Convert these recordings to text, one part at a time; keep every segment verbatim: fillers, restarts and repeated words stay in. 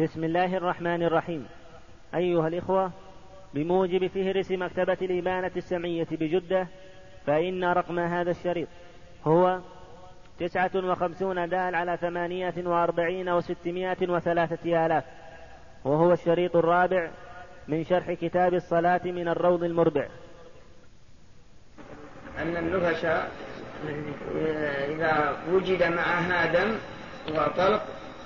بسم الله الرحمن الرحيم. أيها الإخوة، بموجب فهرس مكتبة الإبانة السمعية بجدة، فإن رقم هذا الشريط هو تسعة وخمسون دال على ثمانية وأربعين وستمائة وثلاثة آلاف، وهو الشريط الرابع من شرح كتاب الصلاة من الروض المربع. أن النفس إذا وجد معها دم وطلق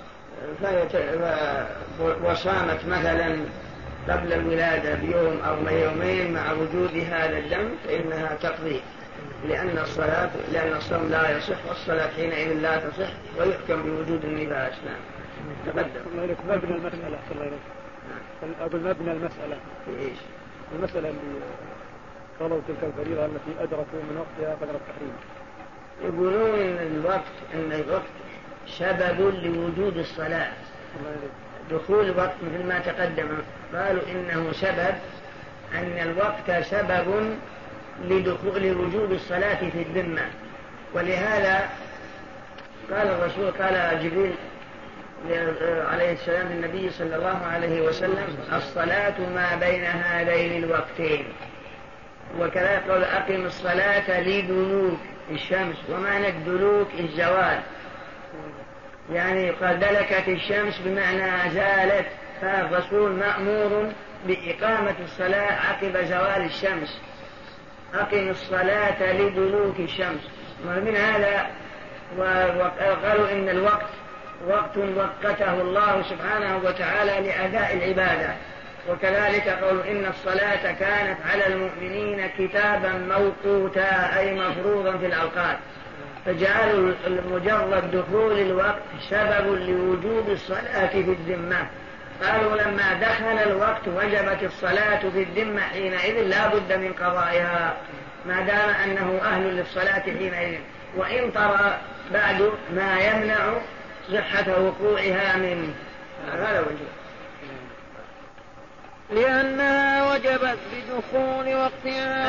وصامت مثلا قبل الولادة بيوم أو يومين مع وجود هذا الدم فإنها تقضي، لأن الصلاة لأن الصوم لا يصح والصلاة حينئذ لا تصح ويحكم بوجود النفاس. نعم. تقدم. مبنى المسألة صلى الله عليه وسلم. أقول مبنى المسألة. إيش؟ المسألة اللي قالوا تلك الفريضة التي أدركوا من وقتها قدر التحريم. يقولون إن الوقت إن الوقت سبب لوجود الصلاة. دخول الوقت مثل ما تقدم قالوا إنه سبب أن الوقت سبب لدخول لوجود الصلاة في الذمة، ولهذا قال الرسول قال جبريل عليه السلام للنبي صلى الله عليه وسلم: الصلاة ما بين هذين الوقتين. وكذلك قال: أقم الصلاة لدلوك الشمس، ومعنى الدلوك الزوال، يعني قد دلكت الشمس بمعنى زالت، فالرسول مأمور بإقامة الصلاة عقب زوال الشمس. أقم الصلاة لدلوك الشمس. ومن هذا وقالوا إن الوقت وقت وقته الله سبحانه وتعالى لأداء العبادة، وكذلك قالوا إن الصلاة كانت على المؤمنين كتابا موقوتا أي مفروضا في الأوقات، فجعلوا مجرد دخول الوقت سبب لوجوب الصلاة في الذمة. قالوا لما دخل الوقت وجبت الصلاة في الذمة حينئذ لا بد من قضائها ما دام أنه أهل للصلاة حينئذ، وإن ترى بعد ما يمنع صحة وقوعها منه. هذا وجه. لأنها وجبت بدخول وقتها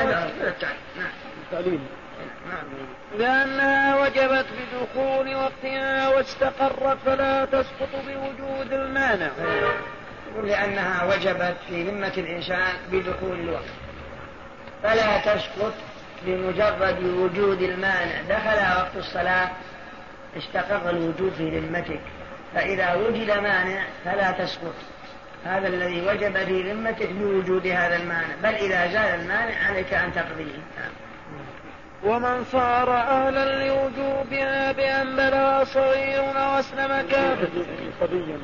لأنها وجبت بدخول وقتها واستقرت فلا تسقط بوجود المانع. لأنها وجبت في ذمة الإنسان بدخول الوقت فلا تسقط بمجرد وجود المانع. دخل وقت الصلاة استقر الوجود في ذمتك، فإذا وجد مانع فلا تسقط. هذا الذي وجب في ذمتك بوجود هذا المانع، بل إذا زال المانع عليك أن تقضيه. ومن صار أهلا لوجوبها بأن بلغ صغير وأسلم كافر. صبيا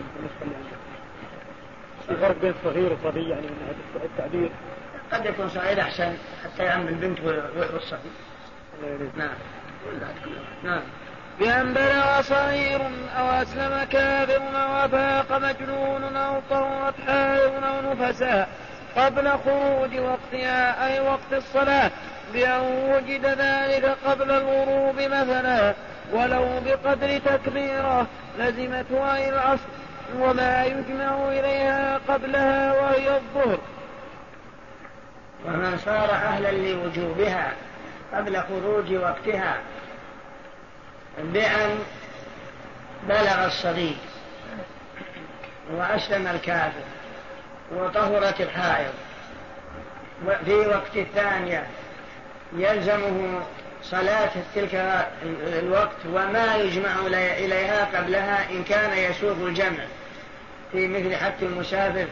في فرق بين صغير وصبي، يعني من هذا التعبير قد يكون صغير أحسن حتى يعمل البنت والصبي. نعم. نعم. بأن بلغ صغير أو أسلم كافر أو أفاق مجنون أو طهرت حائض أو نفساء قبل خروج وقتها أي وقت الصلاة، بأن وجد ذلك قبل الغروب مثلا ولو بقدر تكبيره لزمته أي العصر وما يجمع إليها قبلها وهي الظهر. ومن صار أهلا لوجوبها قبل خروج وقتها بأن بلغ الصغير وأسلم الكافر وطهرت الحائض في وقت الثانية يلزمه صلاة تلك الوقت وما يجمع إليها قبلها إن كان يسوغ الجمع في مثل حق المسافر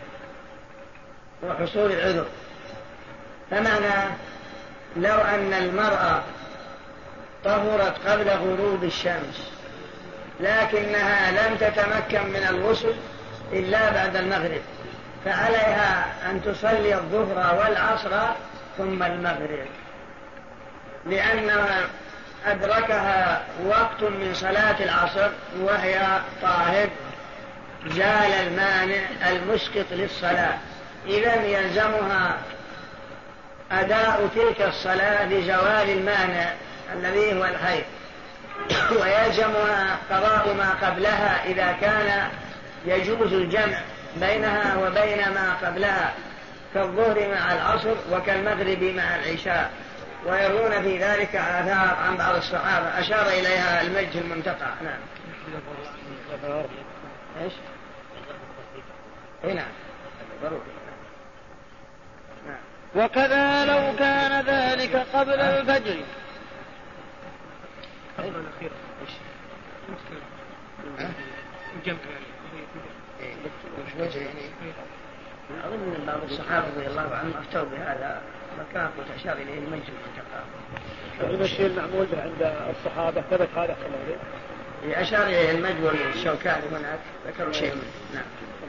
وحصول العذر. فمعنى لو أن المرأة طهرت قبل غروب الشمس لكنها لم تتمكن من الغسل إلا بعد المغرب، فعليها أن تصلي الظهر والعصر ثم المغرب، لأنها أدركها وقت من صلاة العصر وهي طاهر زال المانع المسقط للصلاة، إذن يلزمها أداء تلك الصلاة لزوال المانع الذي هو الحيض، ويلزمها قضاء ما قبلها إذا كان يجوز الجمع بينها وبين ما قبلها كالظهر مع العصر وكالمغرب مع العشاء. ويرون في ذلك آثار عن بعض الصحابة أشار إليها المجد المنتقى. نعم. إيش؟ هنا ضروري. وكذا لو كان ذلك قبل الفجر. الأخير الجمع أظن من بعض الصحابة رضي الله عنهم أفتوا بهذا مكان وتشار إليه المجد والتقام. هذا الشيء المعمول به عند الصحابة ثبت هذا خلاه أشار إليه المجد والشوكاني هناك ذكروا شيء منه. نعم.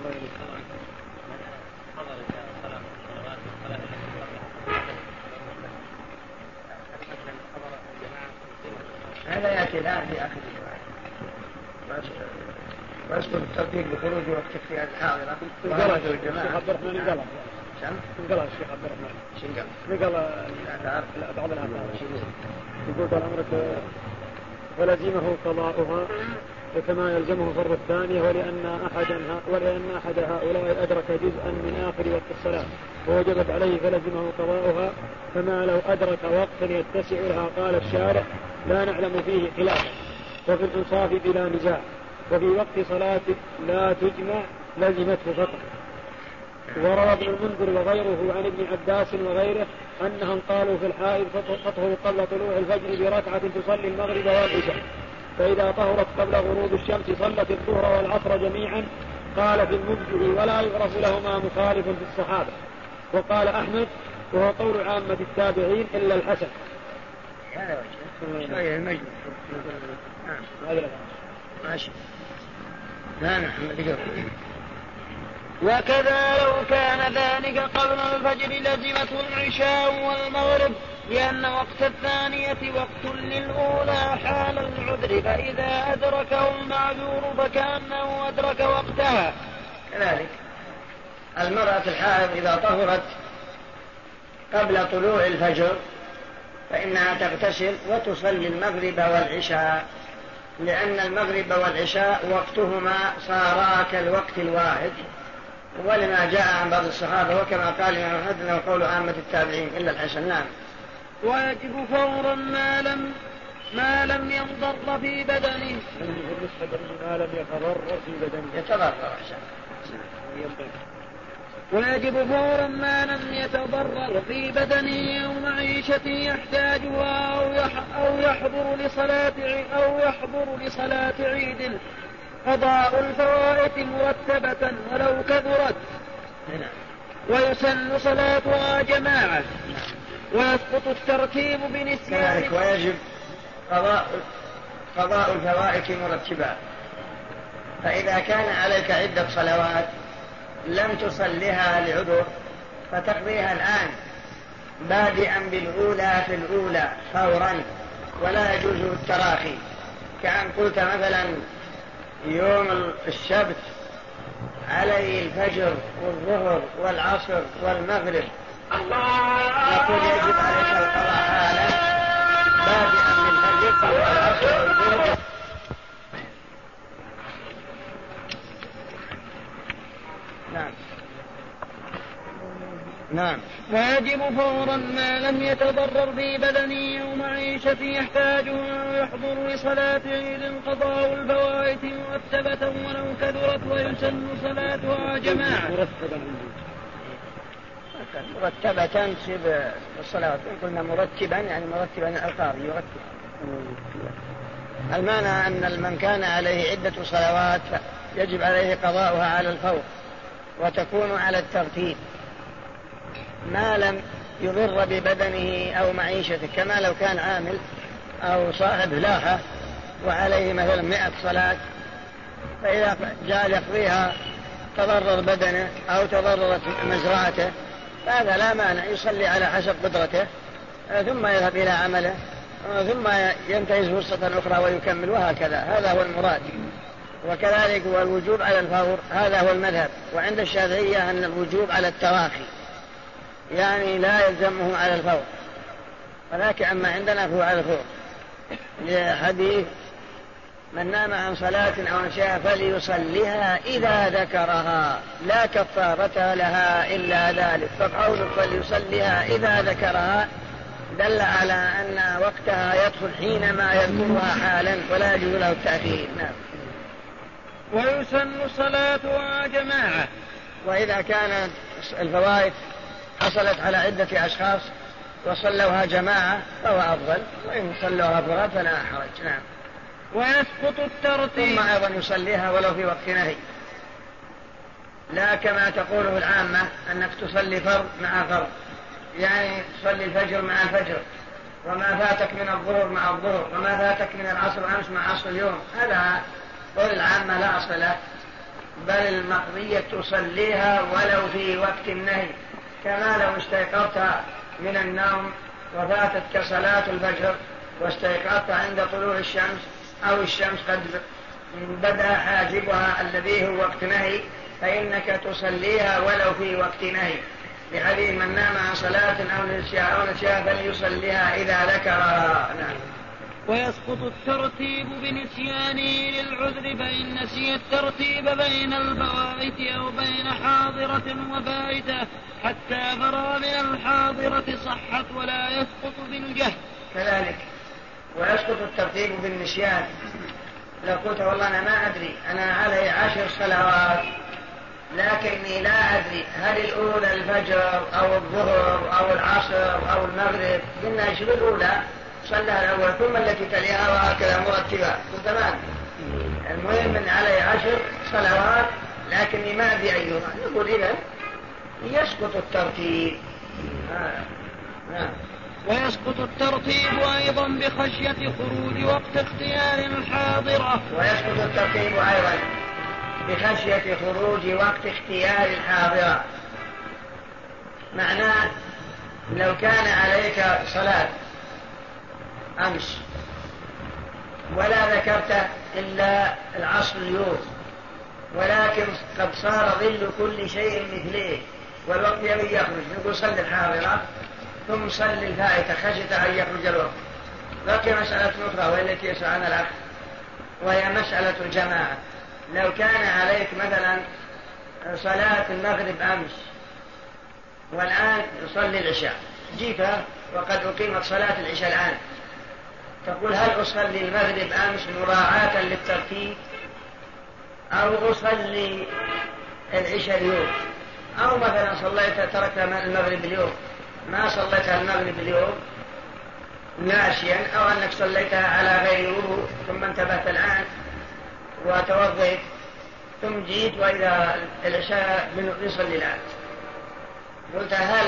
هذا يأتي الآن في آخر الرواية ويذكر الترتيب بخروج وقت اختيار الحاضرة وهذا الجماعة. الشيخ عبد الرحمن انقلع. شم؟ انقلع الشيخ عبد الرحمن. شنقل؟ انقلع بعض الآثار. يقول طال عمرك ولزمه قضاؤها وكما يلزمه فرض الثانية ولأن أحدا ولأن أحد هؤلاء أدرك جزءا من آخر وقت الصلاة ووجبت عليه فلزمه قضاؤها فما لو أدرك وقتا يتسع لها. قال الشارع لا نعلم فيه خلاف وفي الإنصاف بلا نزاع وفي وقت صلاة لا تجمع لزمته فقط. وروى ابن المنذر وغيره عن ابن عباس وغيره أنهم قالوا في الحائض تطهر قبل طلوع الفجر بركعة تصلي المغرب والعشاء فإذا طهرت قبل غروب الشمس صلت الظهر والعصر جميعا. قال في المبدع ولا يعرف لهما مخالف في الصحابة. وقال أحمد وهو قول عامة التابعين إلا الحسن. هذا وجه شوية المجد. هذا ماشي. لا نعم. وكذا لو كان ذلك قبل الفجر لزمته العشاء والمغرب لأن وقت الثانية وقت للأولى حال العذر فإذا أدركه المعذور فكأنه أدرك وقتها. كذلك المرأة الحائض إذا طهرت قبل طلوع الفجر فإنها تغتسل وتصلي المغرب والعشاء لأن المغرب والعشاء وقتهما صارا كالوقت الواحد ولما جاء عن بعض الصحابة وكما قال الإمام أحمد أنه قول عامة التابعين إلا الحسن. نعم. ويجب فورا ما لم ما لم ينضر في بدنه. ما لم يتضرر في بدنه. يتضرر. ويجب فورا ما لم يتضرر في بدنه أو معيشته يحتاجها أو يحضر لصلاة أو يحضر لصلاة عيد قضاء الفوائت مرتبة ولو كثرت ويسن صلاتها جماعة ويسقط الترتيب بنسيان. كذلك ويجب قضاء قضاء الفوائت مرتبة فإذا كان عليك عدة صلوات لم تصلها لعذر فتقضيها الآن بادئا بالأولى في الأولى فورا ولا يجوز التراخي كأن قلت مثلا يوم السبت علي الفجر والظهر والعصر والمغرب نقول يجب عليك القضاء حالا بادئا بالفجر والعصر والظهر. نعم. نعم. ويجب فورا ما لم يتضرر في بدنه أو معيشته يحتاجها ويحضر لصلاة عيد قضاء الفوائت مرتبة ولو كثرت ويسن صلاتها جماعة. مرتبة تصيب الصلاة قلنا مرتبا يعني مرتبا القاضي يرتب. المعنى أن من كان عليه عدة صلوات يجب عليه قضاؤها على الفور وتكون على الترتيب ما لم يضر ببدنه أو معيشته كما لو كان عامل أو صاحب لاحة وعليه مثلا مئة صلاة فإذا جاء يقضيها تضرر بدنه أو تضررت مزرعته فهذا لا مانع يصلي على حسب قدرته ثم يذهب إلى عمله ثم ينتهز فرصة أخرى ويكمل وهكذا. هذا هو المراد. وكذلك هو الوجوب على الفور هذا هو المذهب. وعند الشافعية أن الوجوب على التراخي يعني لا يلزمه على الفور ولكن أما عندنا فهو على الفور لحديث من نام عن صلاة أو نسيها فليصليها إذا ذكرها لا كفارة لها إلا ذلك. فقول فليصليها إذا ذكرها دل على أن وقتها يدخل حينما يذكرها حالا ولا يجوز له التأخير. نعم. ويسن صلاتها جماعة وإذا كانت الفوائد حصلت على عدة أشخاص وصلوها جماعة فهو أفضل، وإن صلوها فراد فلا حرج. نعم. ويسقط الترتيب. ثم أيضا يصليها ولو في وقت نهي، لا كما تقوله العامة أنك تصلي فرض مع فرض، يعني تصلي الفجر مع الفجر، وما فاتك من الظهر مع الظهر، وما فاتك من العصر أمس مع عصر اليوم. هذا قول العامة لا أصل له، بل المقضية تصليها ولو في وقت النهي، كما لو استيقظت من النوم وفاتتك صلاة الفجر واستيقظت عند طلوع الشمس أو الشمس قد بدأ حاجبها الذي هو وقت نهي، فإنك تصليها ولو في وقت نهي، لحديث من نام عن صلاة أو نسيها فليصليها إذا ذكرها. نعم. ويسقط الترتيب بنسيانه للعذر، فإن نسي الترتيب بين الفوائت أو بين حاضرة وفائتة حتى فرى من الحاضرة صحت ولا يسقط بالجهل. كذلك ويسقط الترتيب بالنسيان. لو قلت والله أنا ما أدري أنا علي عشر صلوات لكني لا أدري هل الأولى الفجر أو الظهر أو العصر أو المغرب، قلنا شو الأولى صلى الأول ثم التي تليها وهكذا مرتبة، تمام. المهم أن علي عشر صلوات لكني ما أدري أيها، نقول إذن يسقط الترتيب. آه. نعم. ويسقط الترتيب أيضا بخشية خروج وقت اختيار الحاضرة. ويسقط الترتيب أيضا بخشية خروج وقت اختيار الحاضرة. معناه لو كان عليك صلاة أمس ولا ذكرت إلا العصر اليوم، ولكن قد صار ظل كل شيء مثله والوقت يبي يخرج، نقول صل الحاضرة ثم صل الفائتة خشية أن يخرج الوقت. بقي مسألة أخرى وهي التي يسأل عنها الأخ، وهي مسألة الجماعة. لو كان عليك مثلا صلاة المغرب أمس والآن يصلي العشاء، جيت وقد أقيمت صلاة العشاء الآن، تقول هل أصلي المغرب أمس مراعاة للترتيب أو أصلي العشاء اليوم، أو مثلا صليت تركت المغرب اليوم ما صليتها المغرب اليوم ناشيا، أو أنك صليتها على غير وضوء ثم انتبهت الآن وتوضيت ثم جيت وإذا العشاء يصلي الآن، قلت هل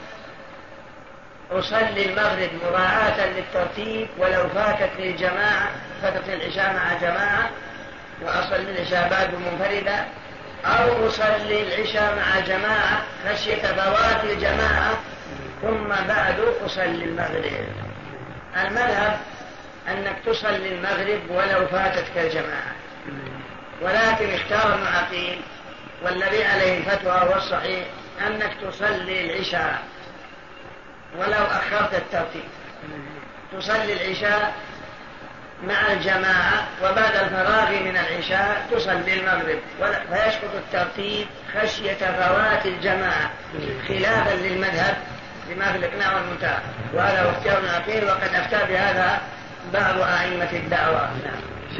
أصلي المغرب مراعاة للترتيب ولو فاتت للجماعة، فاتت العشاء مع جماعة وأصلي العشاء بعد منفردة، أو أصلي العشاء مع جماعة خشية فوات الجماعة ثم بعد أصلي المغرب؟ المذهب أنك تصلي المغرب ولو فاتتك الجماعة، ولكن اختار ابن عقيل والذي عليه الفتوى والصحيح أنك تصلي العشاء ولو أخرت الترتيب، تصلي العشاء مع الجماعة وبعد الفراغ من العشاء تصلي المغرب، فيسقط الترتيب خشية فوات الجماعة خلافا للمذهب بما في الإقناع والمنتهى، وهذا هو اختيار ابن عقيل وقد أفتى بهذا بعض أئمة الدعوة. نعم.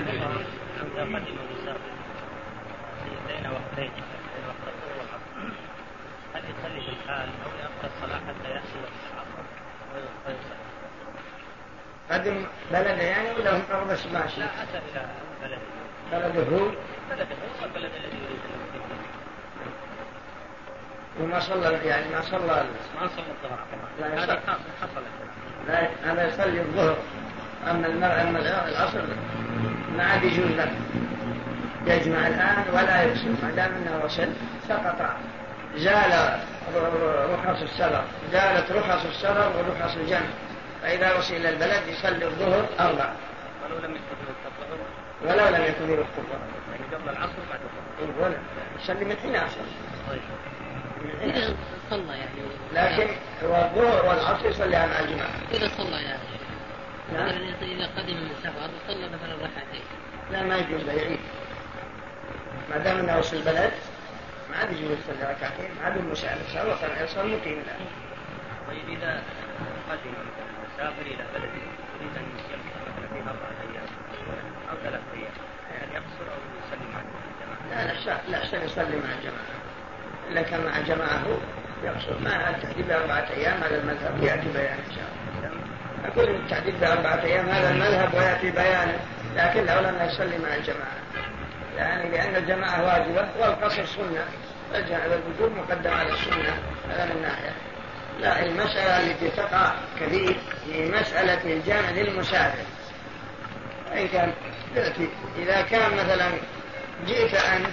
هل يصلي في الحال أو يأخر الصلاة حتى يحصل العصر ويصلي؟ قدم بلده يعني ولا هم قرب ماشي؟ لا، أتى إلى بلده. بلده هو؟ بلده هو والبلد الذي يريد المسلمين. وما صلى يعني ما صلى ما صلى الظهر. لا هذه حصلت. لا أنا يصلي الظهر، أما المرء أما العصر ما عاد يجوز له يجمع الآن ولا يقصر، ما دام أنه وصل سقط، زال رخص السفر، زالت رخص السفر ورخص الجمع، فإذا وصل إلى البلد يصلي الظهر أربع ولو لم يكن الظهر ولو لم يكن وقت الظهر، يعني قبل العصر بعد الظهر ولا يصلي من حين عصر. إذا صلى يعني، لكن هو الظهر والعصر يصليها مع الجماعة. إذا صلى يعني نعم. إذا قدم من السفر وصلى مثلا ركعتين، لا ما يجوز له يعيد، ما دام انه وصل البلد ما عاد يجوز يصلي ركعتين، ما عاد المسافر صار وصل يصلي مقيم الآن. طيب إذا قدم المسافر إلى بلد يريد أن يصلي فيه أربعة أيام أو ثلاث أيام، هل يقصر أو يصلي مع الجماعة؟ لا لا لا يصلي مع الجماعة. لك مع جماعة يقصر مع التحديد بأربعة أيام. هذا المذهب يأتي بيان إن شاء الله. أقول التحديد بأربعة أيام هذا المذهب ويأتي بيانه، لكن لو لم يصلي مع الجماعة يعني لأن الجماعة واجبة والقصر سنة، الوجوب مقدم على السنة. هذا من ناحية. لا، المسألة التي تقع كثير هي مسألة الجامع للمسافر. إن كان إذا كان مثلا جئت أن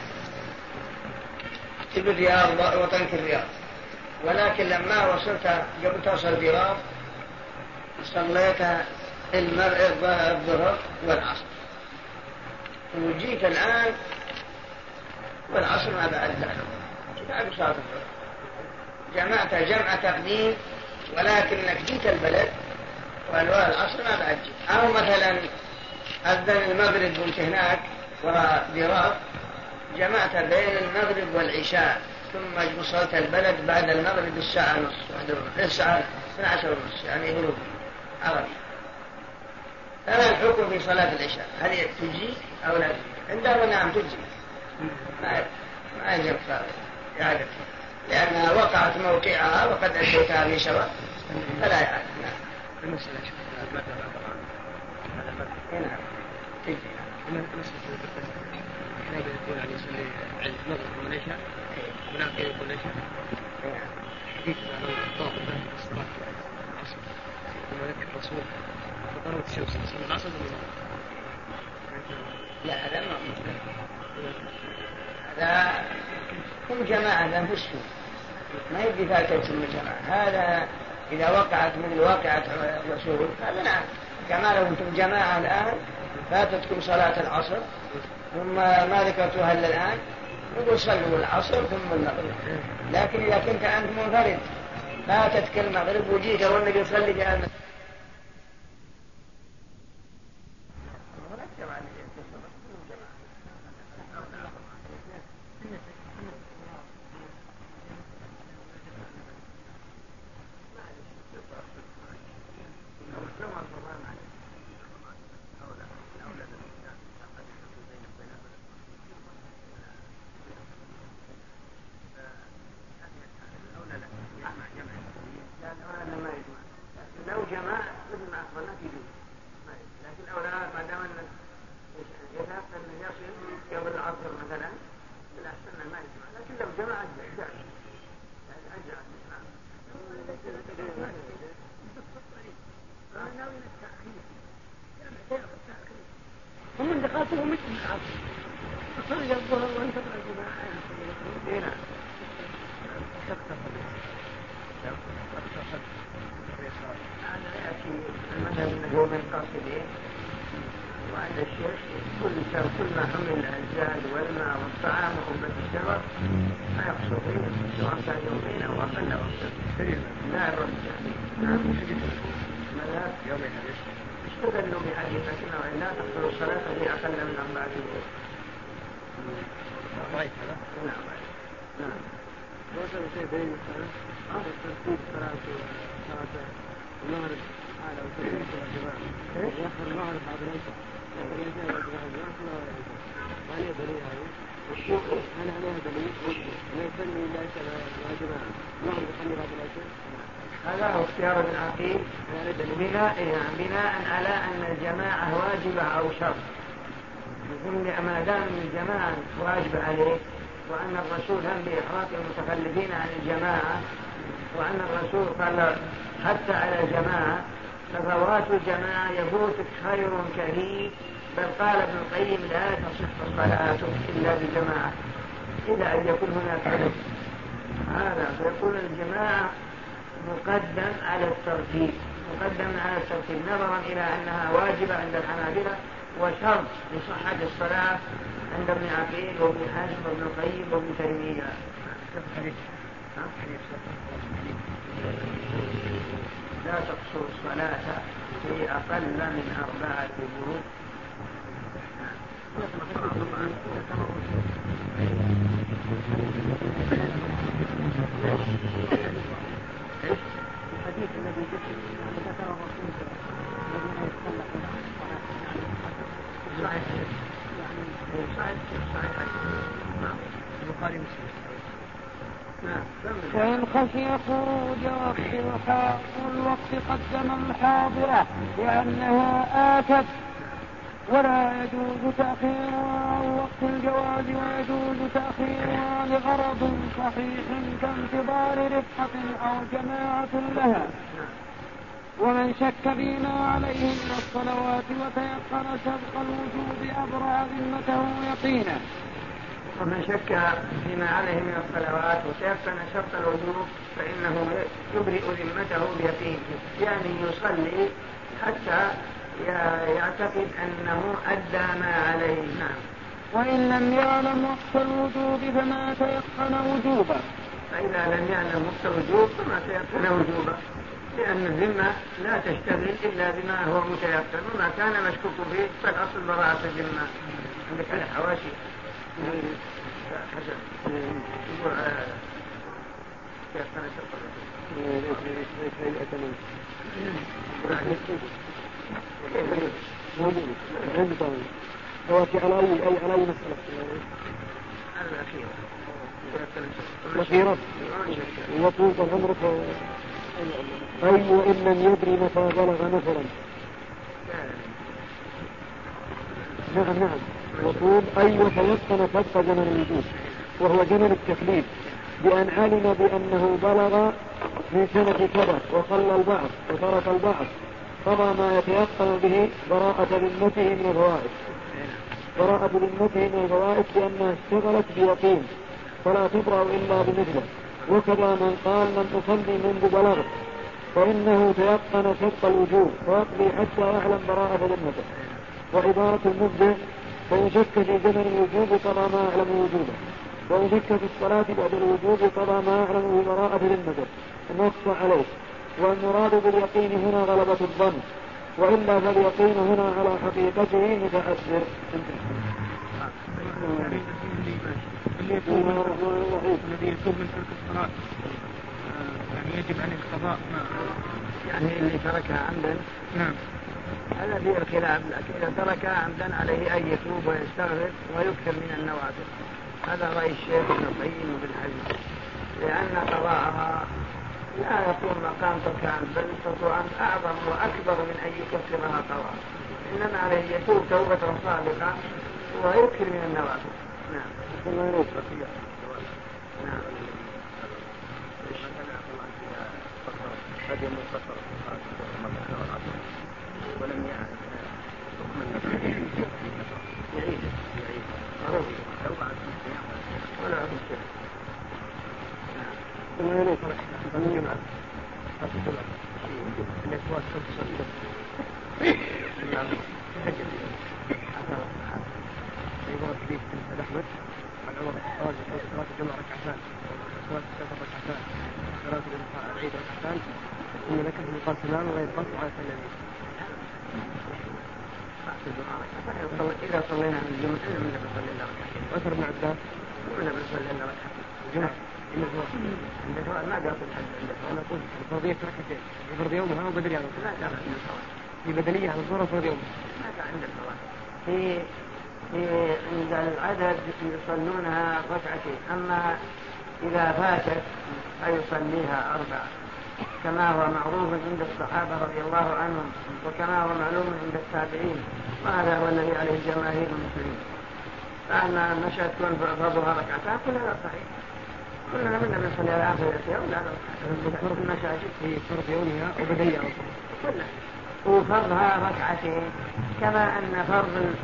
تبي الرياض وطنك الرياض، ولكن لما وصلت قبل توصل الرياض صليت المغرب الظهر والعصر، وجيت الآن والعصر ما بعد ذلك بعد صلاة الظهر جمعت جمع تقديم، ولكنك جيت البلد والعصر ما بعد جيت. أو مثلا أذن المغرب وانت هناك ورياض جمعت بين المغرب والعشاء ثم وصلت البلد بعد المغرب الساعة نصف الساعة اثنتي عشرة ونصف يعني غروب عربي. هذا الحكم في صلاة العشاء، هل تجي أو لا تجي؟ عندما نعم تجي، ما ما يجب إعادة لأنها وقعت موقعها وقد أديتها في سواء فلا يعاد. نعم. المسألة المذهب هذا المذهب نعم تجي. المسألة كان يقول عليه يصلي المغرب والعشاء هناك يقول العشاء حديث عن الطاقة في الصلاة العصر ثم ذكر الرسول فقرأت الشمس صلى العصر لا هذا ما هذا كل جماعة لنفسه ما يبدي فاتت ثم جماعة. هذا إذا وقعت من واقعة الرسول هذا نعم. كما لو أنتم جماعة الآن فاتتكم صلاة العصر ثم ما ذكرتها إلا الآن نقول صلوا العصر ثم المغرب. لكن إذا كنت أنت منفرد فاتتك المغرب وجيت والنبي يصلي بهذا هذا هو اختيار ابن عقيل بناء على أن الجماعة واجبة أو شرط. ما دام الجماعة واجبة عليه وأن الرسول هم بإحراق المتخلفين عن الجماعة وأن الرسول قال حتى على الجماعة ففوات الجماعة يفوتك خير كثير. بل قال ابن القيم لا تصح الصلاة إلا بالجماعة إلا أن يكون هناك عدد. هذا فيكون الجماعة مقدم على الترتيب مقدم على الترتيب نظرا إلى أنها واجبة عند الحنابلة وشرط لصحة الصلاة عند ابن عقيل وابن حزم وابن القيم وابن تيمية. لا تقصر الصلاة في أقل من أربعة بروق. الحديث الذي ذكره الرسول الذي يتخلق صحيح. يعني صحيح. صحيح. البخاري مسلم. فإن خشي خروج وقت الوقت قدم الحاضرة لأنها آتت، ولا يجوز تأخيرها عن وقت الجواز، ويجوز تأخيرها لغرض صحيح كانتظار رفقة أو جماعة لها. ومن شك فيما عليه من الصلوات وتيقن سبق الوجوب أبرأ ذمته يقينا. ومن شك فيما عليه من الصلوات وتيقن سبق الوجوب فإنه يبرئ ذمته بيقين، يعني يصلي حتى يعتقد أنه أدى ما عليه. نعم. وإن لم يعلم وقت الوجوب فما تيقن وجوبه. فإذا لم يعلم وقت الوجوب فما تيقن وجوبه، لأن الذمة لا تشتغل إلا بما هو متيقن، وما كان مشكوك فيه فالأصل براءة الذمة. عندك على حواشي حسن يقول تيقن سبق هو في على أي أي على أي مسألة؟ الأخيرة. الأخيرة. وطول العمر أي وإن لم يدري متى بلغ مثلا. نعم نعم. وطول أي وتيقن سبق زمن الوجود، وهو زمن التكليف، بأن علم بأنه بلغ من سنة كذا وصلى البعض وترك البعض، قضى ما يتيقن به براءة ذمته من الفوائد، براءة ذمته من الفوائد بأنها اشتغلت بيقين فلا تبرأ إلا بمثله. وكذا من قال لم أصلي منذ بلغت فإنه تيقن سبق الوجوب ويقضي حتى يعلم براءة ذمته. وعبارة المبدع فإن شك في زمن الوجوب قضى ما يعلم وجوبه، وإن شك في الصلاة بعد الوجوب قضى ما يعلم براءة ذمته نص عليه. والمراد باليقين هنا غلبة الظن، وإلا فاليقين هنا على حقيقته متأثر. الذي يتوب من ترك الصلاة يعني يجب عليه القضاء. يعني اللي تركها عمدا. نعم. هذا فيه الخلاف، لكن إذا تركها عمدا عليه أن يتوب ويستغفر ويكثر من النوافل. هذا رأي الشيخ ابن القيم وابن حزم، لأن قضاءها لا يكون مقام تركها عمدا، بل تطوعا أعظم وأكبر من أن يكثرها قضاء، إنما عليه يتوب توبة صادقة ويكثر من النوافل. نعم. نعم. ولم يعد يعيد يعيد ولا مشكلة. عن عمر الخطاب صلاة الجمعة ركعتان، صلاة السفر ركعتان، صلاة العيد ركعتان، ثم ذكر من قال سلام وغير قصر على سلامين. إذا صلينا من الجمعة من نصلي إلا ركعتين. وأثر ابن عباس من نصلي إلا ركعتين. الجمعة عند سؤال ما قاصد حد عنده. أنا أقول الفرضية ركعتين، الفرض يومها وبدري على لا كان عند الصلاة. في بدنية على الظهر وفرض يومها. ما كان عند الصلاة. في في عند العدد يصلونها ركعتين، أما إذا فاتت فيصليها أربعة، كما هو معروف عند الصحابة رضي الله عنهم، وكما هو معلوم عند التابعين، وهذا هو الذي عليه جماهير المسلمين. فأما المشهد تكون فرضها ركعتان كلها صحيح، كلنا منا بنصلي على آخر اليوم لا فرض المشاهد هي فرض يومها وبدنية كلها، وفرضها ركعتين، كما أن فرض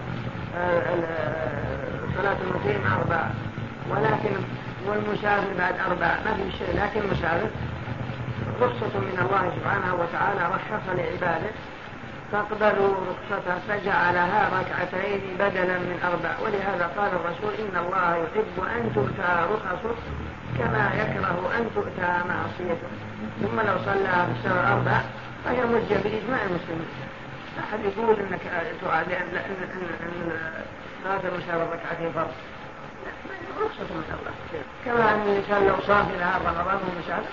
صلاة المقيم أربع، ولكن والمسافر بعد أربع ما في شيء، لكن المسافر رخصة من الله سبحانه وتعالى رخص لعباده فاقبلوا رخصته فجعلها ركعتين بدلا من أربع. ولهذا قال الرسول إن الله يحب أن تؤتى رخصه كما يكره أن تؤتى معصيته. ثم لو صلى في أربع فهي مجة بإجماع المسلمين. أحد يقول إنك تعالى أن صلاة المسافر ركعتين فرض، رخصة من الله، كما أن الإنسان لو صام لها رمضان ومسافر.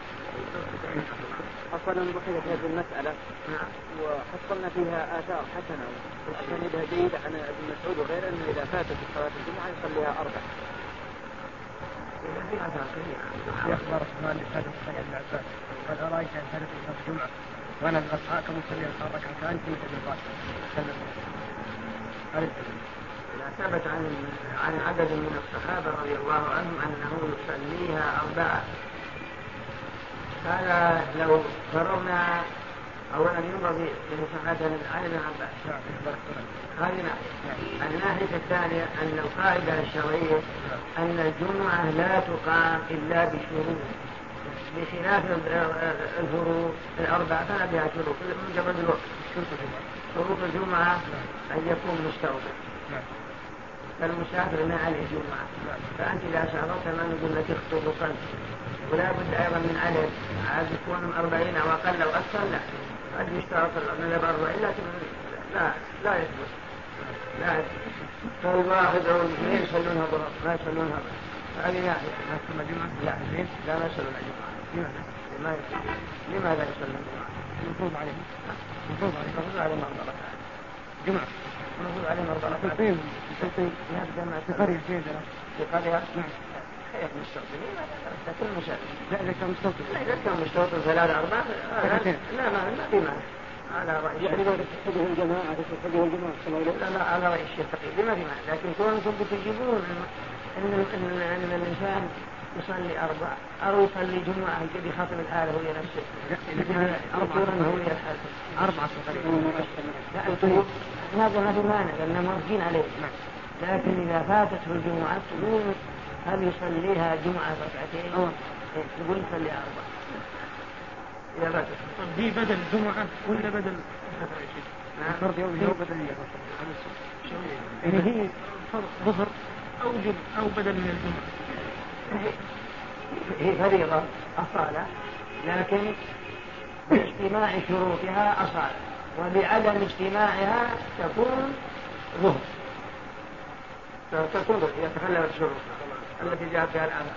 أصلا نبحث في هذه المسألة وحصلنا فيها آثار حسنة وأسانيدها جيدة عن ابن مسعود وغيره أنه إذا فاتت صلاة الجمعة يصليها أربع، يخبر مالك هذا الصحيح ابن عباس قال أرأيت أن تلف الجمعة وأنا الأصحاب كمصلي الصلاة كان في تجربات إذا ثبت عن عن عدد من الصحابة رضي الله عنهم أنه يصليها أربعة، هذا لو فرضنا أولا ينبغي لمساعدة عن ابن عباس هذه ناحية. الناحية الثانية أن القاعدة الشرعية أن الجمعة لا تقام إلا بشروط، بخلاف الفروض الأربعة فلا بها شروط مجرد الوقت. شروط الجمعة أن يكون مستوفى، فالمسافر ما عليه جمعة، فأنت إذا سافرت ما نقول لك اخطب وصل، ولا بد أيضا من عدد عاد يكون أربعين أو أقل أو أكثر، لا قد يشترط من الأربعين لكن لا لا يثبت لا يثبت. فالواحد أو الاثنين يصلونها ضرب ما يصلونها ضرب، هذه ناحية. ما يصلون الجمعة؟ لا اثنين لا ما يصلون الجمعة. لماذا؟ لماذا يصلون الجمعة؟ مفروض عليهم مفروض عليهم مفروض عليهم أربع ركعات جمعة، مفروض عليهم أربع ركعات. تقيم تقيم يبدأ ما في قرية جيدة في قرية نعم خير مستوطنين لا كل مسافر. لا إذا كان مستوطن لا إذا كان مستوطن ثلاثة أربعة لا ما ما في مانع على رأي يعني ما تحبه الجماعة تحبه الجماعة لا لا على رأي الشيخ تقي ما في مانع، لكن كونكم بتجيبون إن إن إن الإنسان يصلي أربع أو يصلي جمعة كذي خاطب الحالة هو نفسه أربعة هو الحالة أربعة لا أنتم هذا ما في مانع لأننا موافقين عليه، لكن إذا فاتته الجمعة تقول هل يصليها جمعة ركعتين تقول يصلي أربع إذا فاتته. طب دي بدل جمعة ولا بدل فرض يوم يوم بدل يعني هي ظهر أو جمعة أو بدل من الجمعة؟ هي فريضة أصالة لكن باجتماع شروطها أصالة، وبعدم اجتماعها تكون ظهر تكون ظهر إذا تخلفت شروطها التي جاء فيها الآن.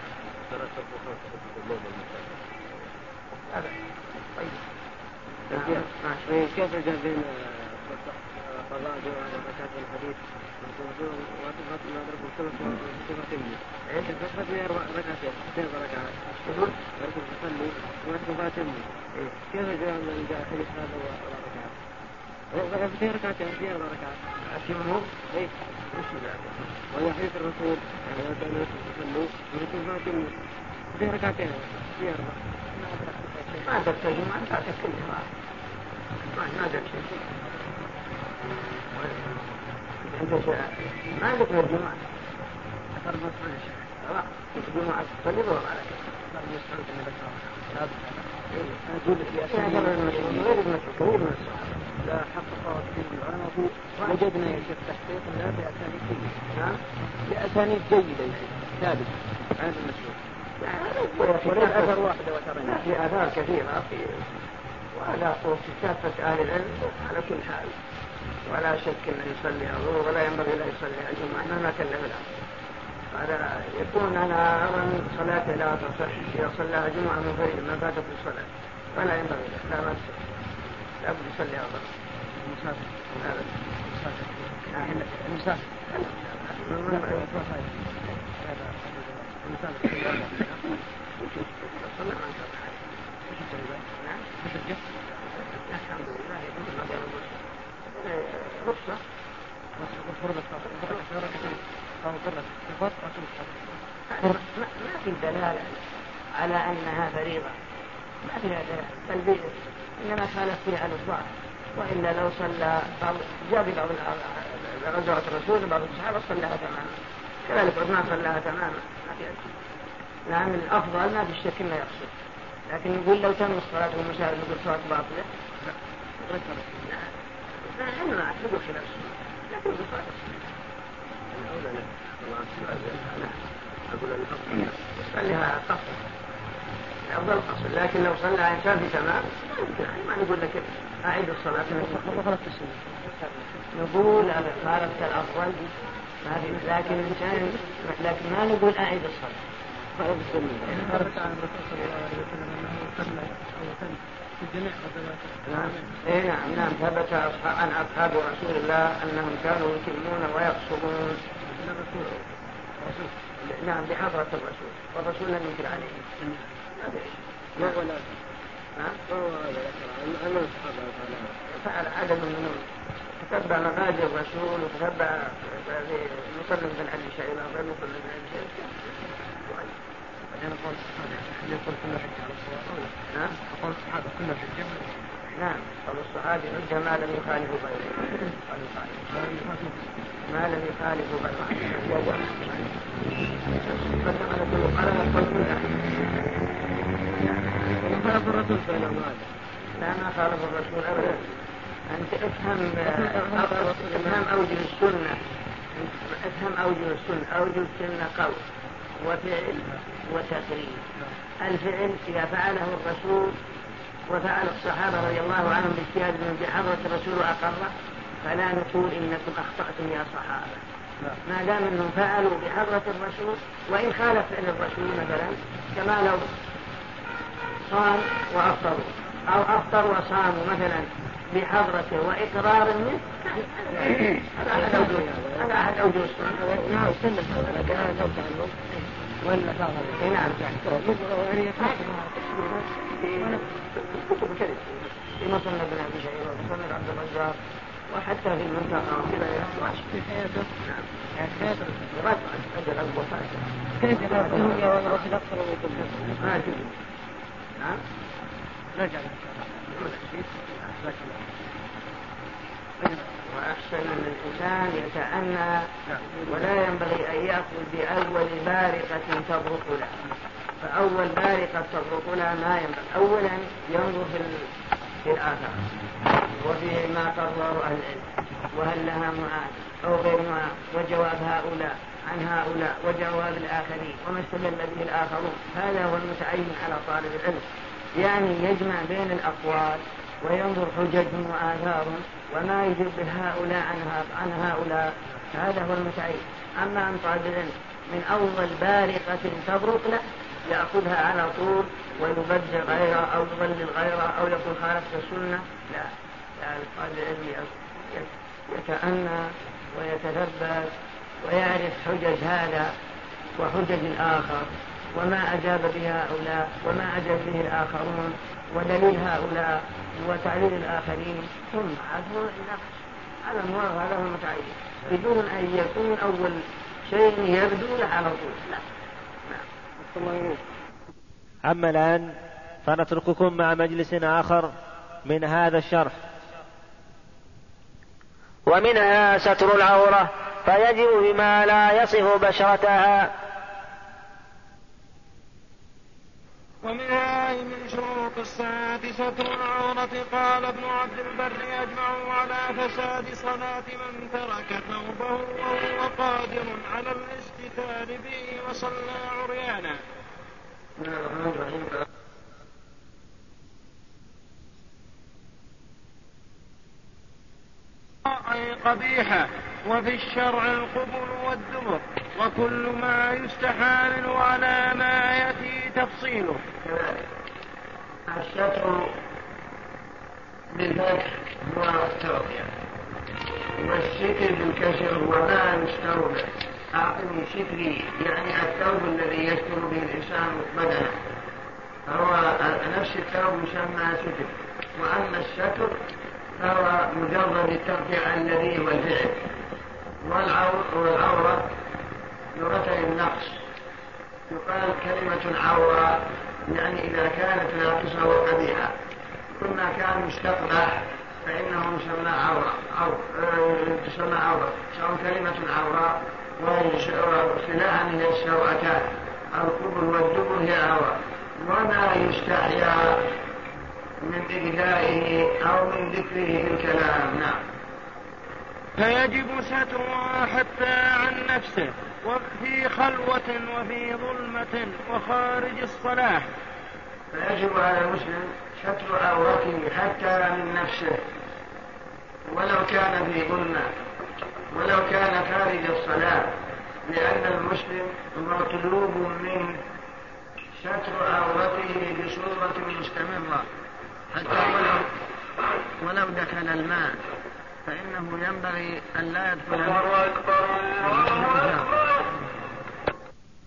طيب كيف جاء بين قضاء جمعة وزكاة الحديث وتبغى نضرب الثلث وتبغى ايش تبغى اربع ركعات ثلاث ركعات تقول يركض يصلي وتبغى تمي كيف جاء من جاء حديث هذا واربع ركعات في ركعتين في اربع ركعات أتمه ايه وش ذلك وهي حديث الرسول يعني كان يصلي وتبغى تمي في ركعتين في اربع ما تكتب ما تكتب ما ما تكتب ما ذكر الجمعة أقرب مصر يا شيخ لا الجمعة تصلي ظهر على كذا أقول غير المشهور لا حقق كثير من العلماء وجدنا يا شيخ تحقيق لا بأسانيد جيدة نعم بأسانيد جيدة يا شيخ ثابت عن المشهور وليس أثر واحدة وترين في آثار كثيرة في وعلى قوة كافة أهل العلم على كل حال، ولا شك أن يصلي الظهر ولا ينبغي لا يصلي الجمعة مهما كلف الأمر. هذا يكون أنا أرى صلاة لا تصح إذا صلى جمعة من فريق ما فاتت الصلاة ولا ينبغي لا ما تصح لا بد يصلي الظهر. المسافر هذا المسافر رخصة ما في دلالة على أنها فريضة، ما فيها دلالة بل إنما خالف فيها على الضعف، وإلا لو صلى جاء ببعض غزوات الرسول بعض الصحابة صلىها تماما، كذلك عثمان صلىها تماما ما فيها شيء. لأن الأفضل ما في الشك إنه يقصد، لكن نقول لو تم الصلاة والمسائل نقول صلاة باطلة لا لا ما أحسبه خلاف لكن بصلاة أقول الأفضل صليها قصر الأفضل قصر، لكن لو صلى إنسان في تمام ما نقول لك أعيد الصلاة نقول خالفت الأفضل ما في، لكن الإنسان لكن ما نقول أعيد الصلاة. نعم إيه نعم نعم ثبت عن أصحاب رسول الله أنهم كانوا يتمون ويقصرون. نعم بحضرة الرسول والرسول لم ينكر عليه. ما هو لا نعم هو هذا فعل عدد منهم تتبع مغازي الرسول وتتبع مسلم بن أبي شيبة غير مسلم بن أبي شيبة. بعدين قول الصحابة يقول كل حجة على الصواب. نعم قول الصحابة كل حجة. نعم قول الصحابة حجة ما لم يخالف غيره. ما لم يخالف غيره. فكما نقول قال نقول كل خالف الرسول صلى الله عليه وسلم. لا ما خالف الرسول أبدا. أنت افهم افهم أوجه السنة افهم أوجه السنة أوجه السنة قول وفعل وتقرير. الفعل إذا فعله الرسول وفعل الصحابة رضي الله عنهم باجتهاد من بحضرة الرسول وأقره فلا نقول إنكم أخطأتم يا صحابة ما دام أنهم فعلوا بحضرة الرسول. وإن خالف فعل الرسول مثلا كما لو صام وأفطروا أو أفطر وصاموا مثلا بحضرته وإقرار منه هذا أحد أوجه السنة. نعم سنة هذا لو تعلم ولا تعلم. نعم في مصنف ابن أبي شيبة ومصنف عبد الرزاق وحتى في المنطقة وكذا يحتاج في حياته. نعم حياته رفع أجل أبو فاتح كيف يقول يا والله في الأكثر ويقول ما تجي. نعم رجع وأحسن من الإنسان يتأنى ولا ينبغي أن يأخذ بأول بارقة تبرق له. فأول بارقة تبرق له ما ينبغي. أولا ينظر في الآثار وفيما قرروا أهل العلم وهل لها معاد أو غير معاد وجواب هؤلاء عن هؤلاء وجواب الآخرين وما استدل به الآخرون. هذا هو المتعين على طالب العلم يعني يجمع بين الأقوال وينظر حججهم وآثارهم وما يجب هؤلاء عن هؤلاء. هذا هو المتعين. أما عن طالب العلم من أول بارقة تبرق له يأخذها على طول ويبدل غيره أو يضلل غيره أو يقول خالفت السنة. لا يعني طالب العلم يتأنى ويتثبت ويعرف حجج هذا وحجج الآخر وما أجاب به هؤلاء وما أجاب به الآخرون ودليل هؤلاء وتعليل الآخرين ثم عدوا النقص على المرض. هذا هو المتعين بدون أن يكون أول شيء يبدو له على طول. لا نعم. أما الآن فنترككم مع مجلس آخر من هذا الشرح. ومنها ستر العورة فيجب بما لا يصف بشرتها. ومنها من شروط الصلاة ستر العورة. قال ابن عبد البر يجمع على فساد صلاة من ترك ثوبه وهو قادر على الاستتار به وصلى عريانا. أي قبيحة. وفي الشرع القبل والدبر وكل ما يستحامل على ما يأتي تفصيله. الستر بالفتح هو التوبية والستر بالكسر هو ما يستر به. أعطني ستري يعني الثوب الذي يستر به الإنسان بدنه فهو نفس الثوب يسمى ستر. وأما الستر فهو مجرد الترفيع الذي هو الفعل. والعورة لغة النقص يقال كلمة عورة يعني إذا كانت ناقصة وقبيحة. كل ما كان مستقبح فإنه يسمى عورة أو تسمى عورة سواء كلمة عورة وصلاها من السوءتان القبل والدبر هي عورة. وما يستحيا من إجلائه أو من ذكره في الكلام. نعم. فيجب سترها حتى عن نفسه وفي خلوة وفي ظلمة وخارج الصلاة. فيجب على المسلم ستر عورته حتى من نفسه ولو كان في ظلمة ولو كان خارج الصلاة لأن المسلم مطلوب منه ستر عورته بصورة مستمرة حتى ولو, ولو دخل الماء فإنه ينبغي أن لا يدخل الله أكبر الله أكبر.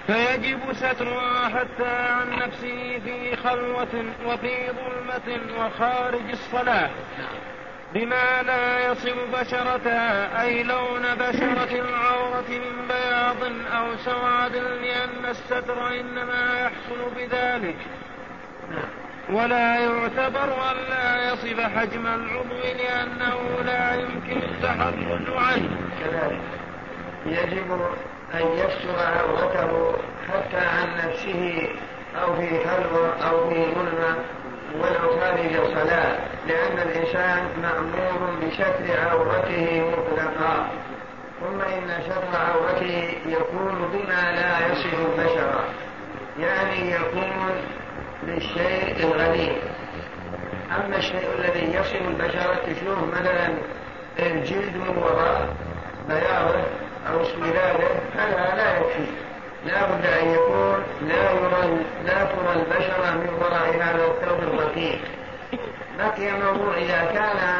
فيجب سترها حتى عن نفسه في خلوة وفي ظلمة وخارج الصلاة بما لا يصل بشرتها أي لون بشرة العورة من بياض أو سواد، لأن الستر إنما يحصل بذلك، ولا يعتبر أن لا يصف حجم العضو لأنه لا يمكن التحرج عنه. كذلك يجب أن يستر عورته حتى عن نفسه أو في خلوة أو في ظلمة ولو خارج الصلاة، لأن الإنسان مأمور بستر عورته مطلقا. ثم إن ستر عورته يكون بما لا يصف البشرة، يعني يكون بالشيء الغليظ. أما الشيء الذي يصف البشرة تشوف مثلا الجلد من وراء بياضه أو اسوداده، هذا لا يكفي، لا بد أن يكون لا يرى لا ترى البشرة من وراء هذا الثوب الرقيق. بقي موضوع إذا كان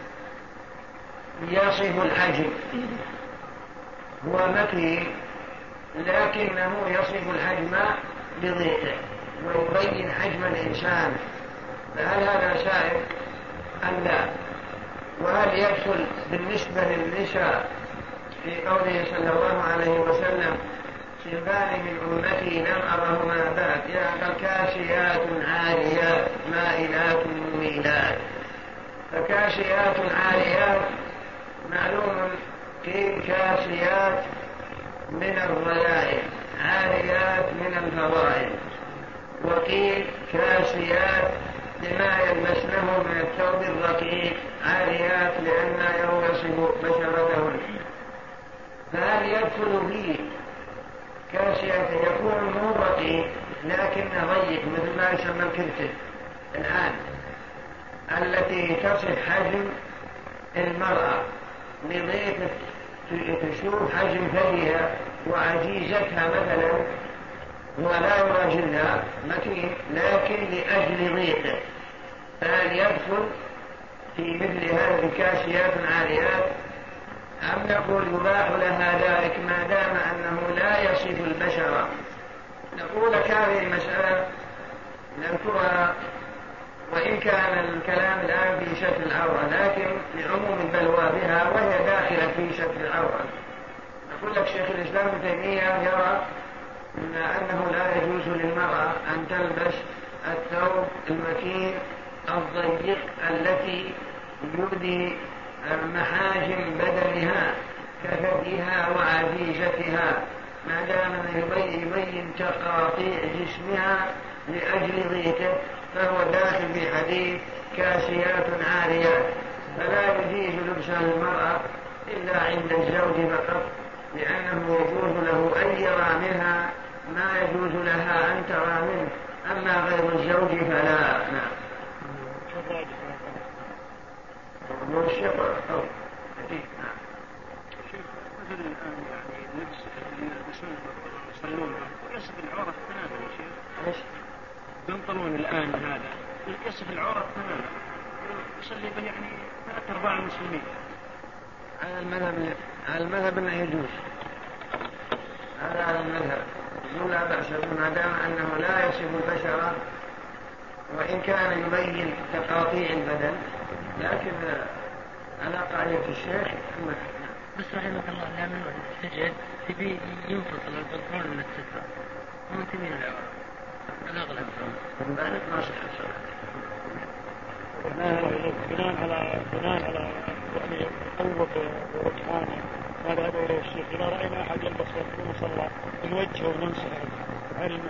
يصف الحجم، هو مكي لكنه يصف الحجم بضيقه ويبين حجم الإنسان، فهل هذا سائر أم لا؟ وهل يدخل بالنسبة للنساء في قوله صلى الله عليه وسلم صنفان من أمتي لم أرهما بعد، يعني كاسيات عاريات مائلات مميلات. فكاسيات عاريات معلوم قيل كاسيات من الرذائل عاريات من الفضائل، وقيل كاسيات لما يلبسنه من الثوب الرقيق عاريات لأنه يصف بشرتهن. فهل يدخل فيه كاسية يكون مو رقيق لكن ضيق مثل ما يسمى الكرتة الآن التي تصف حجم المرأة لضيق تشوف حجم ثديها وعجيزتها مثلا، ولا يرى جلدها متين لكن لأجل ضيقه، فهل يدخل في مثل هذه كاسيات عاريات أم نقول يباح لها ذلك ما دام أنه لا يصف البشرة؟ نقول هذه المسألة نذكرها وإن كان الكلام الآن في ستر العورة، لكن لعموم البلوى بها وهي داخلة في ستر العورة. نقول لك شيخ الإسلام ابن تيمية يرى إن أنه لا يجوز للمرأة أن تلبس الثوب المكين الضيق التي يبدي محاجم بدنها كثديها وعجيزتها، ما دام يبين تقاطيع جسمها لأجل ضيقه، فهو داخل في حديث كاسيات عاريات. فلا يجيز لبس المرأة إلا عند الزوج فقط، لأنه يجوز له أن يرى منها ما يجوز لها أن ترى منه، أما غير الزوج فلا. نعم. والشقر أو أكيد. نعم. شوف مثلا الآن يعني لبس اللي يلبسون يصلون يصف العورة تماما يا شيخ. إيش؟ بنطلون الآن هذا يصف العورة تماما، يصلي به يعني ثلاث أرباع المسلمين. على المذهب على المذهب أنه يجوز، هذا على المذهب يقول لا بأس ما دام أنه لا يصف البشرة وإن كان يبين تقاطيع البدن، لكن على قاعدة الشيخ بس رحمك الله لأن السجد تبي ينفصل البنطلون من السترة ومن تمين العورة الأغلب ذلك ما صح الصلاة. بناء على بناء على يعني قوة ورجحانه ما ذهب إليه الشيخ، إذا رأينا أحد يلبس بنطلون صلى نوجهه وننصحه علما.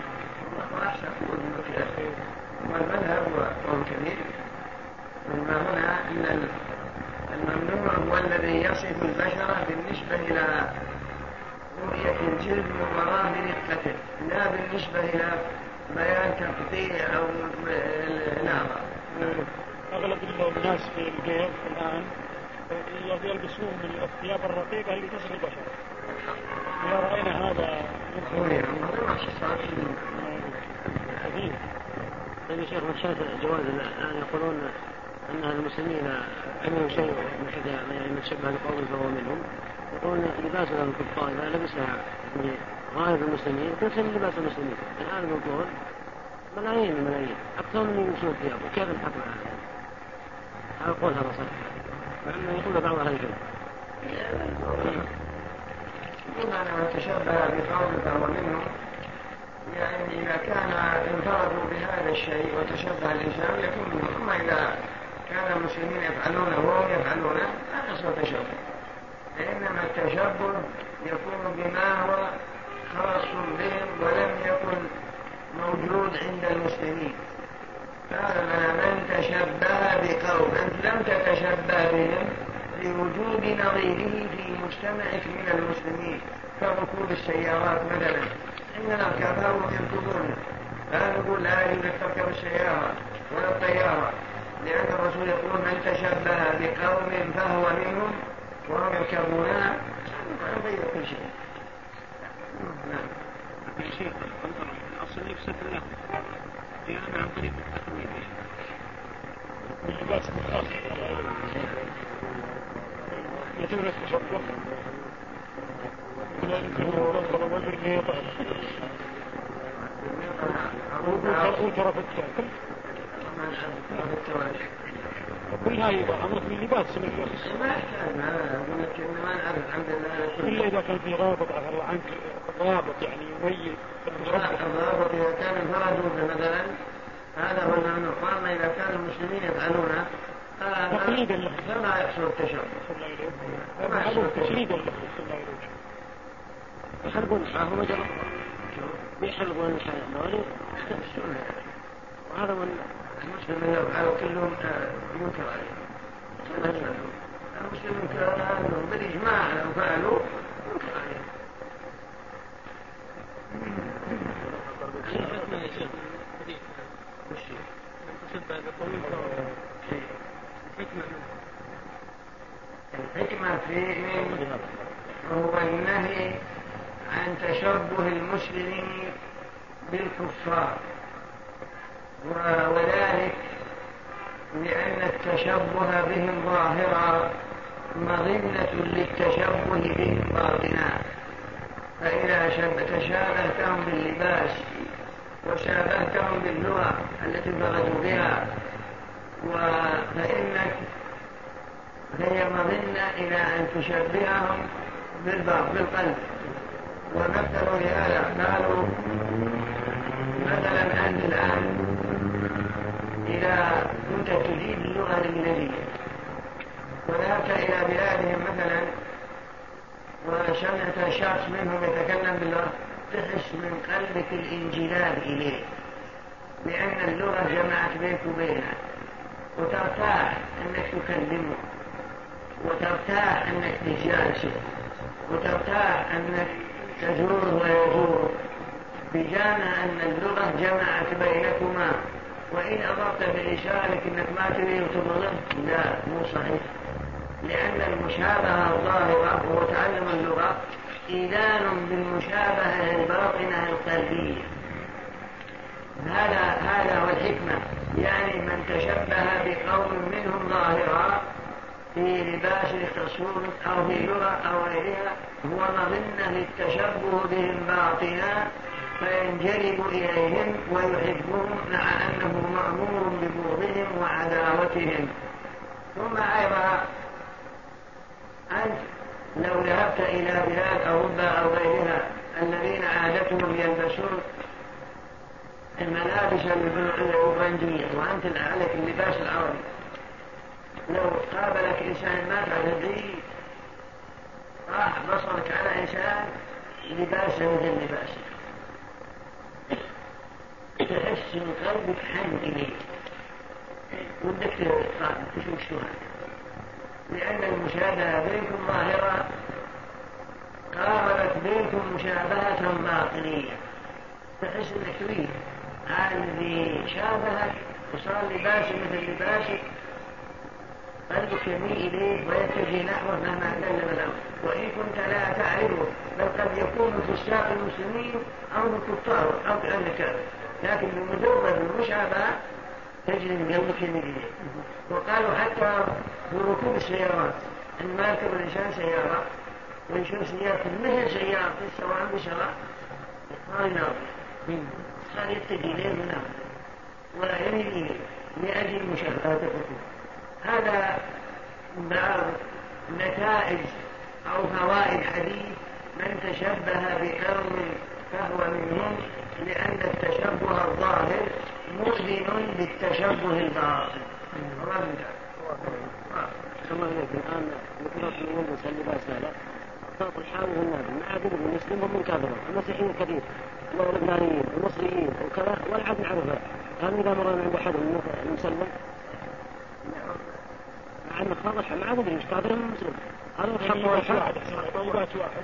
والمذهب هو كبير، مما هنا أن الممنوع هو الذي يصف البشرة بالنسبة إلى رؤية الجلد من وراء برقته، لا بالنسبة إلى بيان تقطيع أو نعرة. أغلب الناس في الجيب الآن يلبسون من الثياب الرقيقة اللي تصل البشرة. إذا رأينا هذا يدخل طيب يا شيخ مشاهد جواز الآن يقولون أن المسلمين عملوا شيء من حدا من شبه القوم فهو منهم، يقولون لباس لهم الكفار إذا لبسها غالب المسلمين تنسى من لباس المسلمين. الآن نقول ملايين الملايين أكثر من يمشون ثيابه، كيف الحكم على هذا؟ هذا قول هذا صحيح، فإنه يقول بعض أهل العلم يقول أنا تشبه بقوم فهو منهم، يعني إذا كان انفردوا بهذا الشيء وتشبه الإنسان يكون منهم. أما إذا كان المسلمين يفعلونه وهم يفعلونه لا يصير تشبه، إنما التشبه يكون بما هو خاص بهم ولم يكن موجود عند المسلمين. قال من تشبه بقوم، أنت لم تتشبه بهم لوجود نظيره في مجتمعك من المسلمين كركوب السيارات مثلا، إن الأركاب هم يركبون، لا نقول لا يجب تركب السيارة ولا الطيارة، لأن الرسول يقول من تشبه بقوم فهو منهم وهم يركبونها، نغير كل شيء. نعم. يا شيخ الأصل يفسد له ديانة عن طريق التقليد اللباس متأخر يتم التشبه من الانتظر والبرنيطة وترف التاكل كل هاي أمرك من لباس من اللبس ما يحتاج، أقول لك إنه ما نعرف الحمد لله إلا إذا كان في رابط عفى الله عنك، رابط يعني يميز الرابط إذا كان انفردوا مثلا هذا هو المعنى. قالنا إذا كان المسلمين يفعلونه تقليدا له فما يحصل التشبه، ما يحصل تشريدا له صلى الله عليه وسلم. يحلقون شعره مجرد بيحلقون النواري وهذا من المسلمين يفعلوا كلهم منكر عليهم. المسلمين كانوا بالإجماع لو فعلوا منكر عليهم. الحكمة فيه هو النهي عن تشبه المسلمين بالكفار، وذلك لأن التشبه بهم ظاهرا مظنة للتشبه بهم باطنا. فإذا تشابهتهم باللباس وشابهتهم باللغة التي انفردوا بها فإنك هي مظنة إلى أن تشبههم بالقلب. ومثلوا لهذا قالوا مثلا أنت الآن إذا كنت تجيد اللغة الإنجليزية وذهبت إلى بلادهم مثلا وسمعت شخص منهم يتكلم باللغة تحس من قلبك الانجذاب إليه، لأن اللغة جمعت بينك وبينه، وترتاح أنك تكلمه، وترتاح أنك تجالسه، وترتاح أنك تزوره ويزوره، بجانب أن اللغة جمعت بينكما. وإن أضرت بلسانك أنك ما تريد تظلم، لا مو صحيح، لأن المشابهة الظاهرة هو تعلم اللغة إيذان بالمشابهة الباطنة القلبية. هذا هذا هو الحكمة، يعني من تشبه بقوم منهم ظاهرا في لباس التصوير أو في لغة أو غيرها هو مظنة للتشبه بهم باطنا، فينجلب إليهم ويحبهم مع أنه مأمور ببغضهم وعداوتهم. ثم أيضا أنت لو ذهبت إلى بلاد أوروبا أو غيرها الذين عادتهم يلبسون الملابس البرنجية وأنت عليك اللباس العربي، لو قابلك إنسان ما تعتدي راح بصرك على إنسان لباسه مثل لباسه، تحس من قلبك حن إليه ودك تشوف شو هذا، لأن المشابهة بينكم ظاهرة قاربت بينكم مشابهة باطنية، تحس انك تريد الذي شابهك وصار لباسه مثل لباسك قلبك يميل إليه ويتجه نحوه مهما كان الأمر، وإن كنت لا تعرفه بل قد يكون في الساق المسلمين أو الكفار أو كأنك، لكن بمجرد المشابهة تجري من قلبك يميل إليه. وقالوا حتى بركوب السيارات، إن ما يركب الإنسان سيارة وينشر سيارته مثل سيارته سواء بشرع ما يناظر كان يتجي ليه مناظر ولا يميل لأجل مشاهدة الخطوة. هذا بعض نتائج أو فوائد حديث من تشبه بقوم فهو منهم، لأن التشبه الظاهر مؤذن بالتشبه الباطن. كما يقول الآن ذكرت من يلبس اللباس هذا اختلاط الحاوي والنادي مع عدد المسلم ومن كافرهم المسيحيين كثير واللبنانيين والمصريين وكذا ولا عاد نعرفه. هذا إذا مرنا عند أحد المسلم مع أنه خاضح ما عاد ندري كافر من المسلم هذا الحق واحد طيبات واحد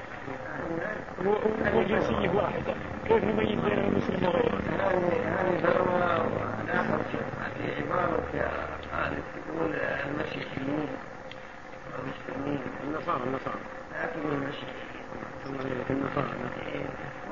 وجنسية واحدة كيف نميز بين المسلم وغيره؟ هذه ضرورة الآخر في عبارة قالت تقول المسيحيين المسلمين النصارى النصارى لا تقول المسيحيين النصارى